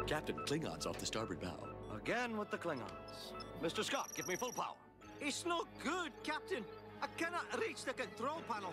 Captain, Klingons off the starboard bow. Again with the Klingons. Mr. Scott, give me full power. It's not good, Captain. I cannot reach the control panel.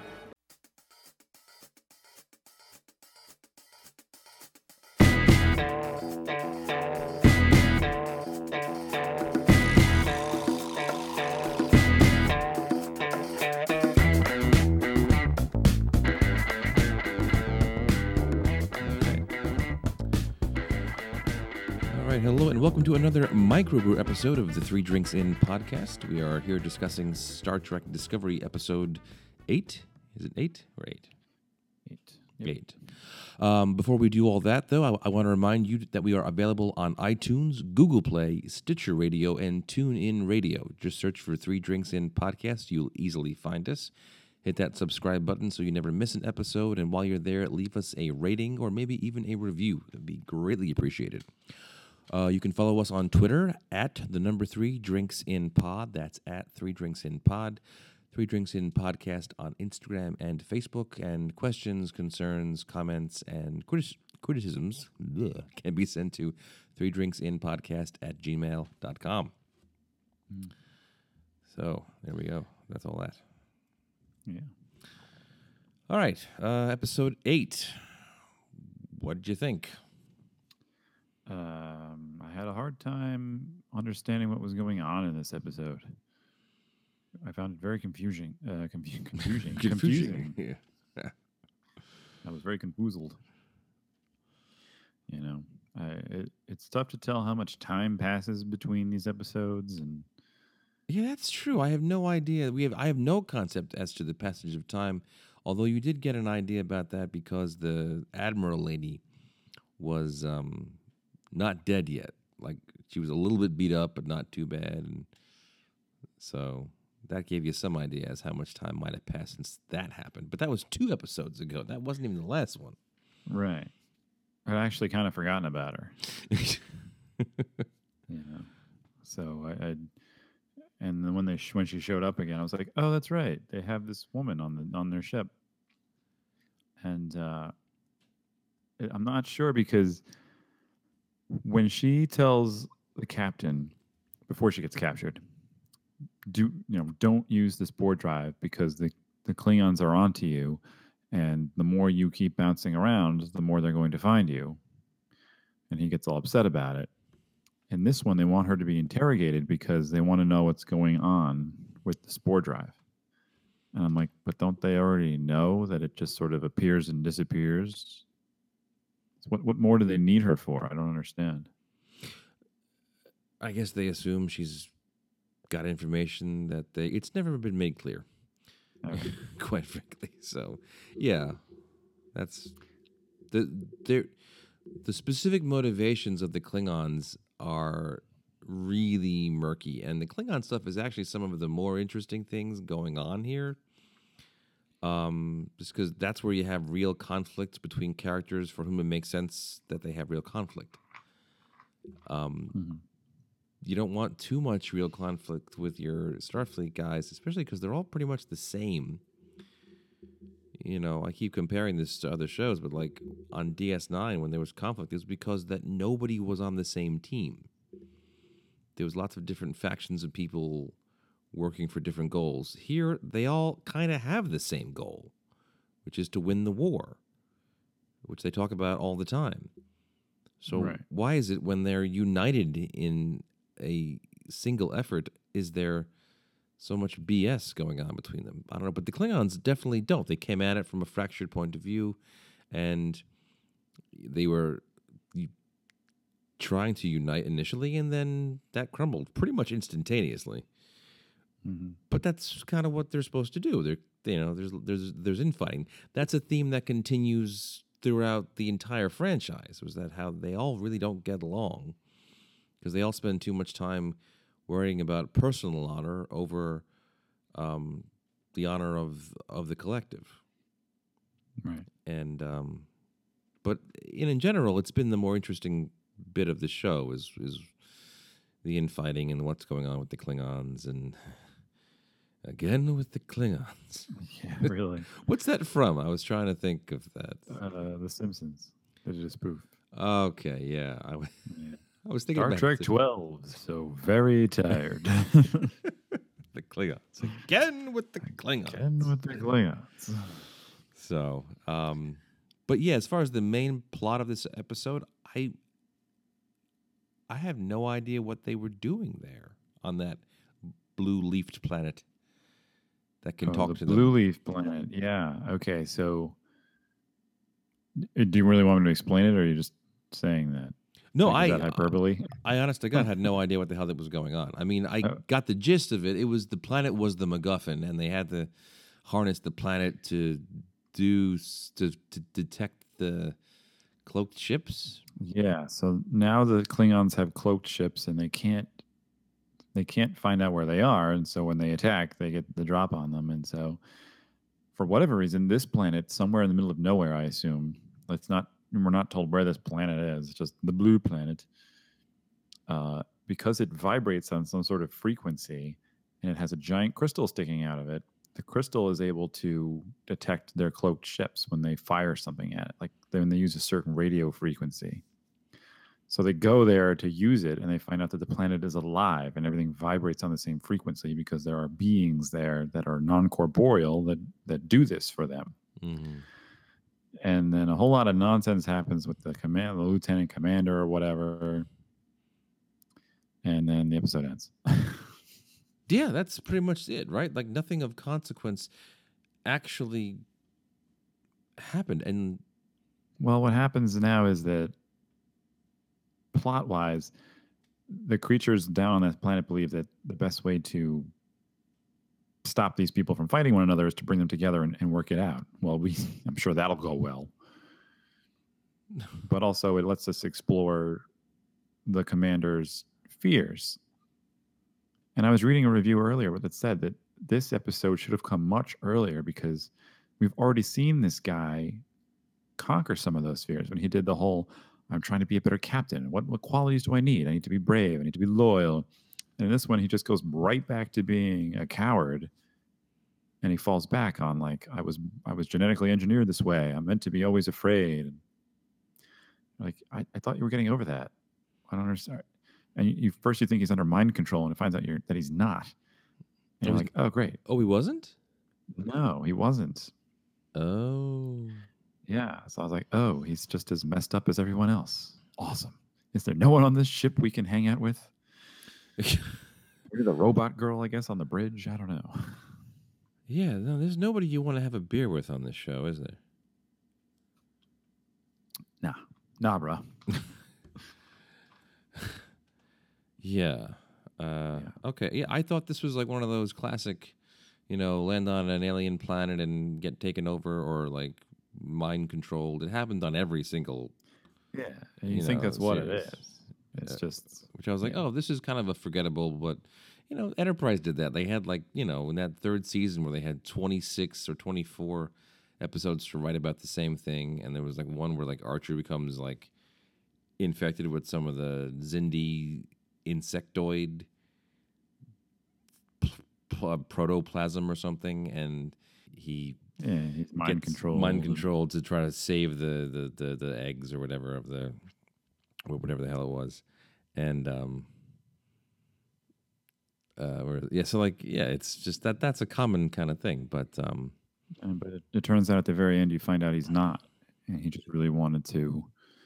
Hello and welcome to another microbrew episode of the Three Drinks In podcast. We are here discussing Star Trek Discovery episode 8. Is it 8 or 8? 8. Yep. 8. Before we do all that, though, I want to remind you that we are available on iTunes, Google Play, Stitcher Radio, and TuneIn Radio. Just search for Three Drinks In podcast. You'll easily find us. Hit that subscribe button so you never miss an episode. And while you're there, leave us a rating or maybe even a review. That would be greatly appreciated. You can follow us on Twitter at the number 3 Drinks In Pod. That's at 3 Drinks In Pod. 3 Drinks In Podcast on Instagram and Facebook. And questions, concerns, comments, and criticisms can be sent to 3drinksinpodcast@gmail.com. So there we go. That's all that. Yeah. All right. Episode 8. What did you think? I had a hard time understanding what was going on in this episode. I found it very confusing. Confusing. Yeah. I was very confoozled. You know, it's tough to tell how much time passes between these episodes, and Yeah, that's true. I have no idea. I have no concept as to the passage of time. Although you did get an idea about that because the Admiral lady was not dead yet. Like, she was a little bit beat up, but not too bad. And so that gave you some idea as how much time might have passed since that happened. But that was 2 episodes ago. That wasn't even the last one. right. I'd actually kind of forgotten about her. You know, so I and then when she showed up again, I was like, oh, that's right. They have this woman on their ship, and I'm not sure because when she tells the captain before she gets captured, don't use this board drive because the Klingons are onto you, and the more you keep bouncing around, the more they're going to find you. And he gets all upset about it. In this one, they want her to be interrogated because they want to know what's going on with the spore drive. And I'm like, but don't they already know that it just sort of appears and disappears? What more do they need her for? I don't understand. I guess they assume she's got information that it's never been made clear. Okay. Quite frankly. So, yeah, that's the specific motivations of the Klingons are really murky, and the Klingon stuff is actually some of the more interesting things going on here. Just because that's where you have real conflict between characters for whom it makes sense that they have real conflict. You don't want too much real conflict with your Starfleet guys, especially because they're all pretty much the same. You know, I keep comparing this to other shows, but like on DS9, when there was conflict, it was because that nobody was on the same team. There was lots of different factions of people working for different goals. Here, they all kind of have the same goal, which is to win the war, which they talk about all the time. So Right. Why is it when they're united in a single effort, is there so much BS going on between them? I don't know, but the Klingons definitely don't. They came at it from a fractured point of view, and they were trying to unite initially, and then that crumbled pretty much instantaneously. But that's kind of what they're supposed to do. There's infighting. That's a theme that continues throughout the entire franchise. Was that how they all really don't get along because they all spend too much time worrying about personal honor over the honor of the collective. Right. And but in general, it's been the more interesting bit of the show is the infighting and what's going on with the Klingons and. Again with the Klingons. Yeah, really. What's that from? I was trying to think of that. The Simpsons. They did a spoof. Okay, yeah. Yeah. I was thinking Star about Trek the, 12, so very tired. the Klingons again with the Klingons. Again with the Klingons. So, but yeah, as far as the main plot of this episode, I have no idea what they were doing there on that blue-leafed planet that can talk the to Blue them. Leaf planet. Yeah. Okay. So, do you really want me to explain it, or are you just saying that? No, Like, is that hyperbole? I honest to God had no idea what the hell that was going on. I mean, I Oh. got the gist of it. It was the planet was the MacGuffin, and they had to harness the planet to detect the cloaked ships. Yeah. So now the Klingons have cloaked ships, and they can't find out where they are, and so when they attack, they get the drop on them, and so for whatever reason, this planet, somewhere in the middle of nowhere, I assume, we're not told where this planet is, just the blue planet, because it vibrates on some sort of frequency and it has a giant crystal sticking out of it. The crystal is able to detect their cloaked ships when they fire something at it, like when they use a certain radio frequency. So they go there to use it, and they find out that the planet is alive and everything vibrates on the same frequency because there are beings there that are non-corporeal that do this for them. Mm-hmm. And then a whole lot of nonsense happens with the lieutenant commander or whatever, and then the episode ends. Yeah, that's pretty much it, right? Like nothing of consequence actually happened. And Well, what happens now is that plot-wise, the creatures down on that planet believe that the best way to stop these people from fighting one another is to bring them together and work it out. Well, I'm sure that'll go well. But also it lets us explore the commander's fears. And I was reading a review earlier that said that this episode should have come much earlier because we've already seen this guy conquer some of those fears when he did the whole, I'm trying to be a better captain. What qualities do I need? I need to be brave. I need to be loyal. And in this one, he just goes right back to being a coward. And he falls back on like, I was genetically engineered this way. I'm meant to be always afraid. Like, I thought you were getting over that. I don't understand. And you first you think he's under mind control, and it finds out that he's not. And you're like, oh, great. Oh, he wasn't? No, he wasn't. Oh. Yeah. So I was like, oh, he's just as messed up as everyone else. Awesome. Is there no one on this ship we can hang out with? Maybe the robot girl, I guess, on the bridge. I don't know. Yeah, no, there's nobody you want to have a beer with on this show, is there? Nah, bro. Yeah. Okay. Yeah, I thought this was like one of those classic, land on an alien planet and get taken over or like mind controlled. It happened on every single. Yeah, and you think that's what series. it is. It's just. Which I was like, oh, this is kind of a forgettable, but Enterprise did that. They had like in that third season where they had 26 or 24 episodes to write about the same thing, and there was like one where like Archer becomes like infected with some of the Xindi insectoid protoplasm or something, and he he's mind controlled to try to save the eggs or whatever of whatever the hell it was, and it's just that's a common kind of thing, but it turns out at the very end you find out he's not, and he just really wanted to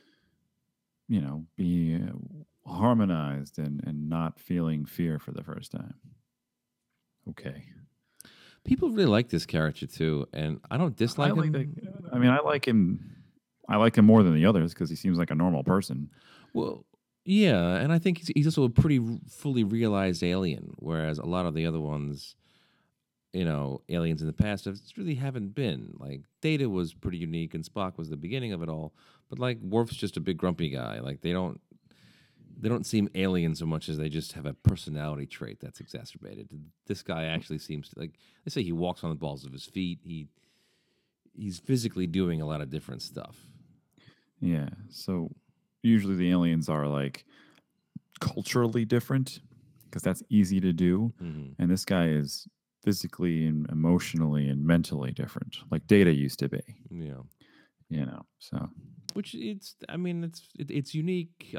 be harmonized and not feeling fear for the first time. Okay. People really like this character too, and I don't dislike him. I like him. I like him more than the others because he seems like a normal person. Well, yeah, and I think he's also a pretty fully realized alien, whereas a lot of the other ones, aliens in the past really haven't been. Like Data was pretty unique, and Spock was the beginning of it all. But like Worf's just a big grumpy guy. Like they don't seem alien so much as they just have a personality trait that's exacerbated. This guy actually seems to, like they say, he walks on the balls of his feet. He's physically doing a lot of different stuff. Yeah. So usually the aliens are like culturally different because that's easy to do. Mm-hmm. And this guy is physically and emotionally and mentally different, like Data used to be. Yeah. So which it's unique.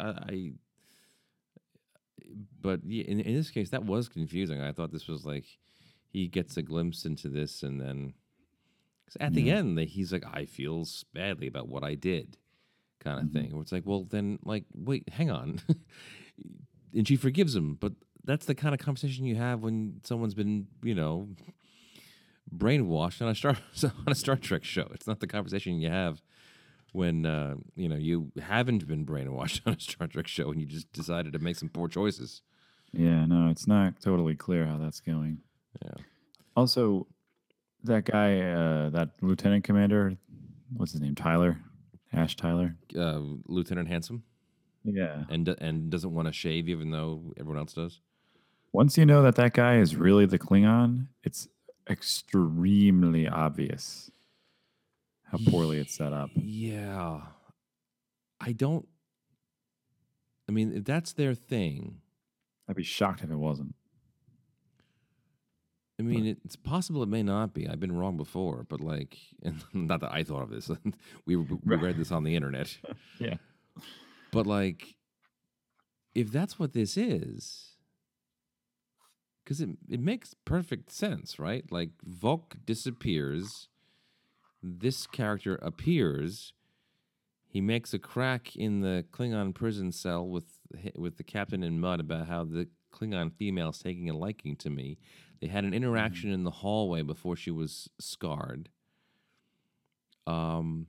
But yeah, in this case, that was confusing. I thought this was like he gets a glimpse into this, and then 'cause at the end, he's like, "I feel badly about what I did," kind of thing. Where it's like, well, then, like, wait, hang on, and she forgives him. But that's the kind of conversation you have when someone's been, brainwashed on a Star Trek show. It's not the conversation you have when you haven't been brainwashed on a Star Trek show and you just decided to make some poor choices. Yeah, no, it's not totally clear how that's going. Yeah. Also, that guy, that lieutenant commander, what's his name? Ash Tyler. Lieutenant Handsome. Yeah. And doesn't want to shave even though everyone else does. Once you know that guy is really the Klingon, it's extremely obvious how poorly it's set up. Yeah. If that's their thing. I'd be shocked if it wasn't. It's possible it may not be. I've been wrong before, but and not that I thought of this. we read this on the internet. Yeah. But if that's what this is, because it makes perfect sense, right? Like Vok disappears, this character appears, he makes a crack in the Klingon prison cell with the captain in mud about how the Klingon female's taking a liking to me. They had an interaction in the hallway before she was scarred. And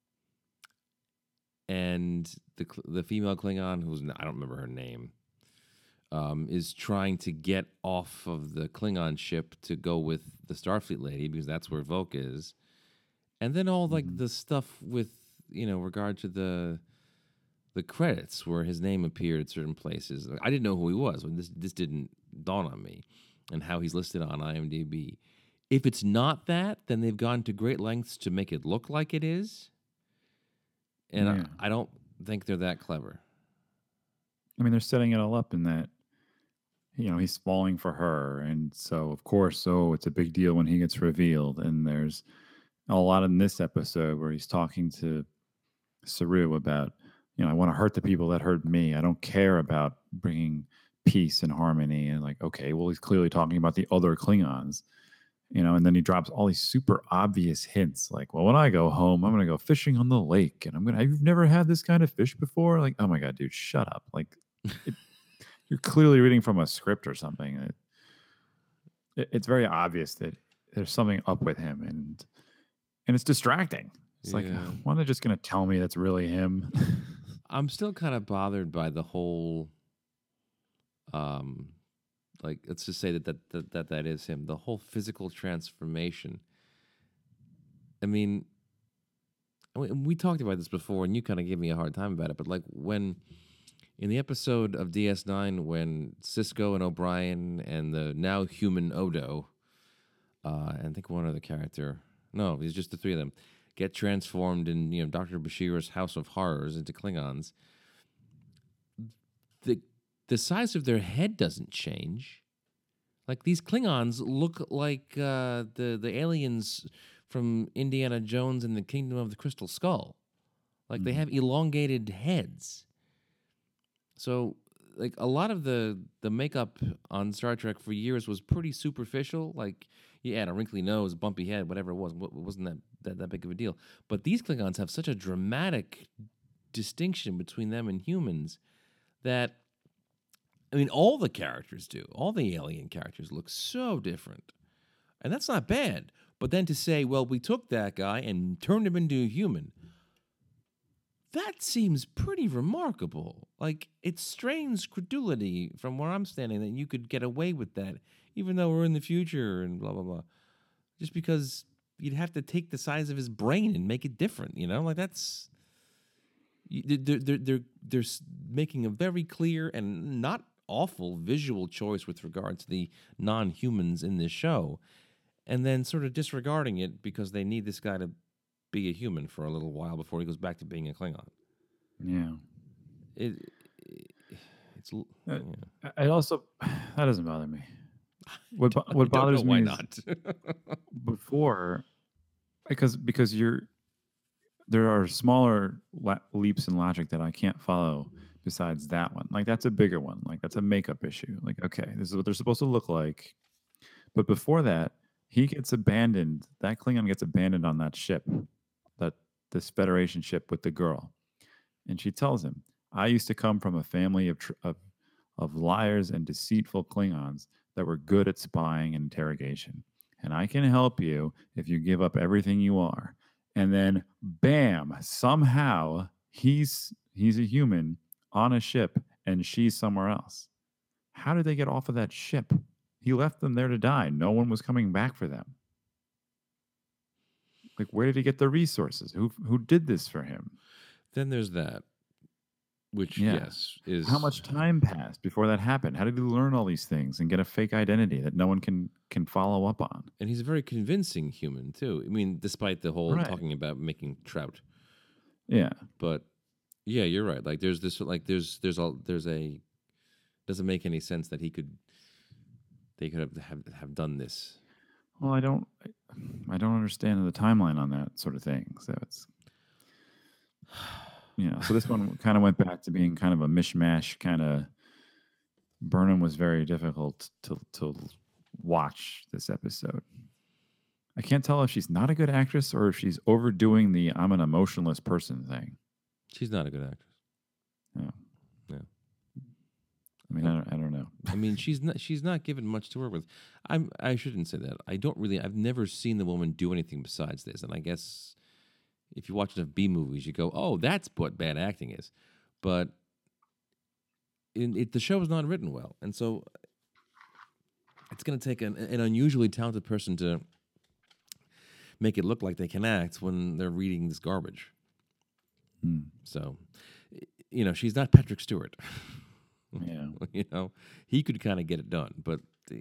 the female Klingon, I don't remember her name, is trying to get off of the Klingon ship to go with the Starfleet lady because that's where Vok is. And then all the stuff with regard to the credits where his name appeared at certain places. I didn't know who he was when this didn't dawn on me, and how he's listed on IMDb. If it's not that, then they've gone to great lengths to make it look like it is. And I don't think they're that clever. They're setting it all up in that, he's falling for her. And so, of course, it's a big deal when he gets revealed. And there's a lot in this episode where he's talking to Saru about, I want to hurt the people that hurt me. I don't care about bringing peace and harmony. And okay, well, he's clearly talking about the other Klingons, and then he drops all these super obvious hints. Like, well, when I go home, I'm going to go fishing on the lake and you've never had this kind of fish before. Like, oh my God, dude, shut up. You're clearly reading from a script or something. It's very obvious that there's something up with him and it's distracting. It's like, why are they just going to tell me that's really him? I'm still kind of bothered by the whole, let's just say that is him. The whole physical transformation. We talked about this before, and you kind of gave me a hard time about it. But when in the episode of DS9, when Sisko and O'Brien and the now human Odo, and I think one other character, no, it's just the three of them, get transformed in Dr. Bashir's House of Horrors into Klingons. The size of their head doesn't change. These Klingons look like the aliens from Indiana Jones and the Kingdom of the Crystal Skull. They have elongated heads. So a lot of the makeup on Star Trek for years was pretty superficial. You had a wrinkly nose, bumpy head, whatever it was. It wasn't that big of a deal. But these Klingons have such a dramatic distinction between them and humans that, all the characters do. All the alien characters look so different. And that's not bad. But then to say, well, we took that guy and turned him into a human, that seems pretty remarkable. It strains credulity from where I'm standing that you could get away with that, even though we're in the future and blah, blah, blah. Just because you'd have to take the size of his brain and make it different, that's... They're making a very clear and not awful visual choice with regard to the non-humans in this show, and then sort of disregarding it because they need this guy to be a human for a little while before he goes back to being a Klingon. Yeah. It also, that doesn't bother me. What bothers me why is not? before, because you're, there are smaller leaps in logic that I can't follow besides that one. Like that's a bigger one. Like that's a makeup issue. Like, okay, this is what they're supposed to look like. But before that, he gets abandoned. That Klingon gets abandoned on that ship, that this Federation ship with the girl. And she tells him, I used to come from a family of liars and deceitful Klingons that were good at spying and interrogation. And I can help you if you give up everything you are. And then, bam, somehow he's a human on a ship and she's somewhere else. How did they get off of that ship? He left them there to die. No one was coming back for them. Like, where did he get the resources? Who did this for him? Then there's that, which, Yeah. yes, is... How much time passed before that happened? How did he learn all these things and get a fake identity that no one can follow up on? And he's a very convincing human, too. I mean, despite the whole Right. talking about making trout. Yeah. But, yeah, you're right. Like, there's this, like, there's a... Doesn't make any sense that they could have done this. Well, I don't understand the timeline on that sort of thing. So it's, so this one kind of went back to being kind of a mishmash kind of. Burnham was very difficult to watch this episode. I can't tell if she's not a good actress or if she's overdoing the I'm an emotionless person thing. She's not a good actress. Yeah. Yeah. I mean, I don't know. I mean, she's not given much to work with. I shouldn't say that. I've never seen the woman do anything besides this. And I guess if you watch enough B movies, you go, oh, that's what bad acting is. But the show is not written well. And so it's going to take an unusually talented person to make it look like they can act when they're reading this garbage. So, she's not Patrick Stewart. Yeah. He could kind of get it done, but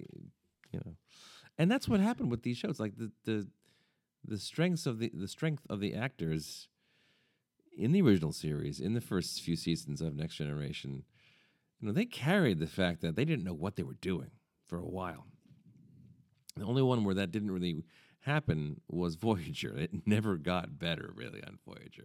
and that's what happened with these shows. Like the strength of the actors in the original series, in the first few seasons of Next Generation, they carried the fact that they didn't know what they were doing for a while. The only one where that didn't really happen was Voyager. It never got better really on Voyager.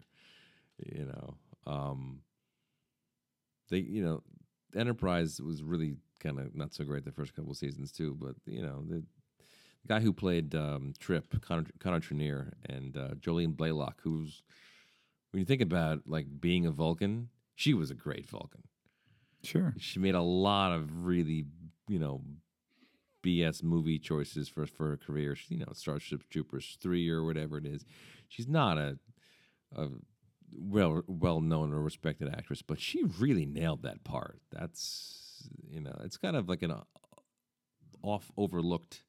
Enterprise was really kind of not so great the first couple of seasons too, but the guy who played Trip, Connor Trenier, and Jolene Blaylock, who's, when you think about like being a Vulcan, she was a great Vulcan. Sure. She made a lot of really BS movie choices for her career. Starship Troopers 3 or whatever it is. She's not a well known or respected actress, but she really nailed that part. That's it's kind of like an overlooked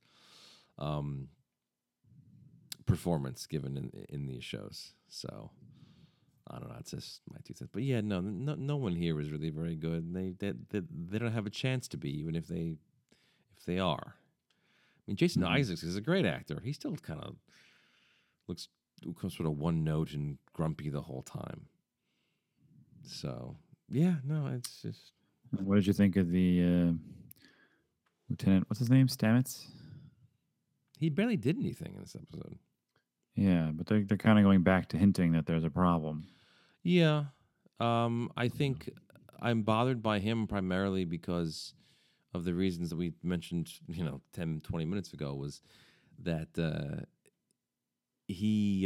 performance given in these shows. So I don't know. It's just my 2 cents. But yeah, no one here is really very good. They don't have a chance to be, even if they are. I mean, Jason Isaacs is a great actor. He still kind of looks sort of one note and grumpy the whole time. So yeah, no, it's just. What did you think of the Lieutenant? What's his name? Stamets. He barely did anything in this episode. Yeah, but they're kind of going back to hinting that there's a problem. Yeah, I think I'm bothered by him primarily because of the reasons that we mentioned, 10, 20 minutes ago, was that he's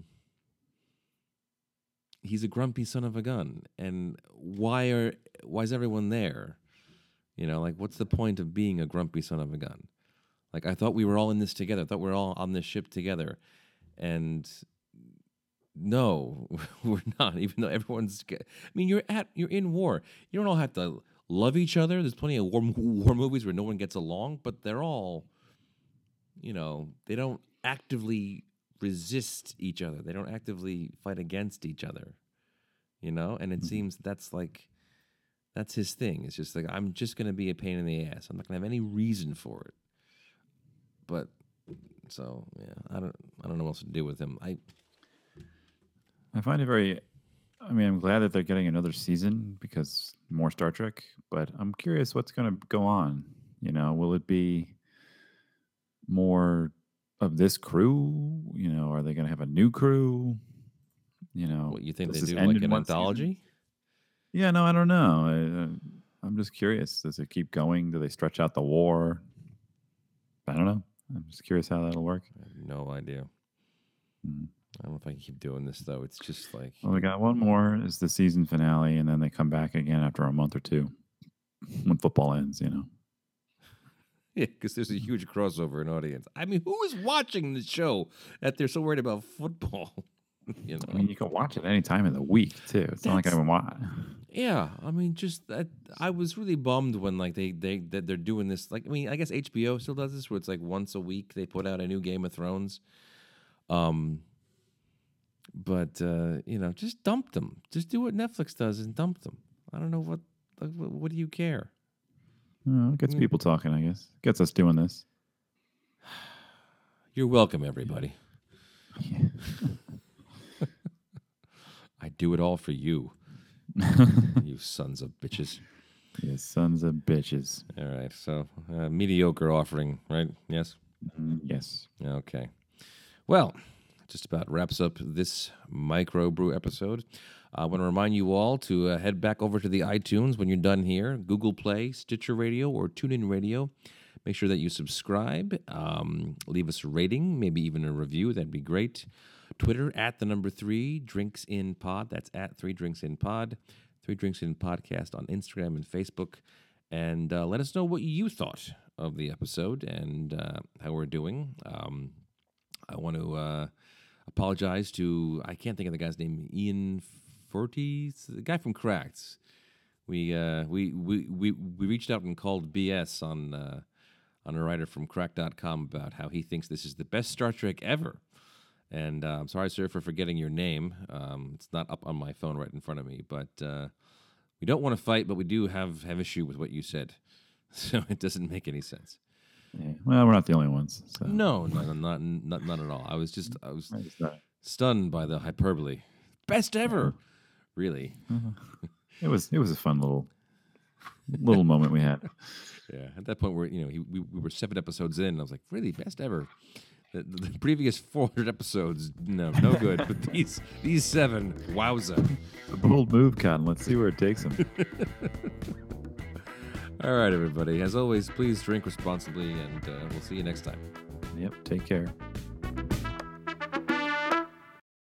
a grumpy son of a gun. And why is everyone there? Like, what's the point of being a grumpy son of a gun? Like, I thought we were all in this together. I thought we were all on this ship together. And no, we're not, even though everyone's... I mean, you're in war. You don't all have to love each other. There's plenty of war movies where no one gets along, but they're all, they don't actively resist each other. They don't actively fight against each other, And it seems that's his thing. It's just like, I'm just going to be a pain in the ass. I'm not going to have any reason for it. But so yeah, I don't know what else to do with him. I find it very. I mean, I'm glad that they're getting another season because more Star Trek. But I'm curious what's going to go on. Will it be more of this crew? Are they going to have a new crew? You know, What you think does they this do, end like in an one season? anthology? Yeah, no, I don't know. I'm just curious. Does it keep going? Do they stretch out the war? I don't know. I'm just curious how that'll work. I have no idea. Mm. I don't know if I can keep doing this though. It's just like, Well, we got one more. Is the season finale, and then they come back again after a month or two when football ends. You know. yeah, because there's a huge crossover in audience. I mean, who is watching the show that they're so worried about football? You know. I mean, you can watch it any time in the week too. It's not like I watch. Yeah, I mean, just that I was really bummed when like that they're doing this. Like, I mean, I guess HBO still does this, where it's like once a week they put out a new Game of Thrones. But you know, just dump them. Just do what Netflix does and dump them. I don't know what do you care? It gets people talking, I guess. Gets us doing this. You're welcome, everybody. Yeah. I do it all for you, you sons of bitches. You sons of bitches. All right, so mediocre offering, right? Yes. Yes. Okay. Well, just about wraps up this microbrew episode. I want to remind you all to head back over to the iTunes when you're done here, Google Play, Stitcher Radio, or TuneIn Radio. Make sure that you subscribe, leave us a rating, maybe even a review. That'd be great. Twitter at the number 3 Drinks in Pod. That's at 3 Drinks in Pod. 3 Drinks in Podcast on Instagram and Facebook. And let us know what you thought of the episode and how we're doing. I want to apologize to, I can't think of the guy's name, Ian Fortes, the guy from Cracked. We reached out and called BS on a writer from Crack.com about how he thinks this is the best Star Trek ever. And I'm sorry, sir, for forgetting your name. It's not up on my phone right in front of me. But we don't want to fight, but we do have issue with what you said. So it doesn't make any sense. Yeah. Well, we're not the only ones. So. No, not at all. I was stunned by the hyperbole. Best ever, really. It was a fun little moment we had. Yeah, at that point, we were 7 episodes in. And I was like, really, best ever. The previous 400 episodes, no good. But these 7, wowza. A bold move, Cotton. Let's see where it takes him. All right, everybody. As always, please drink responsibly, and we'll see you next time. Yep. Take care.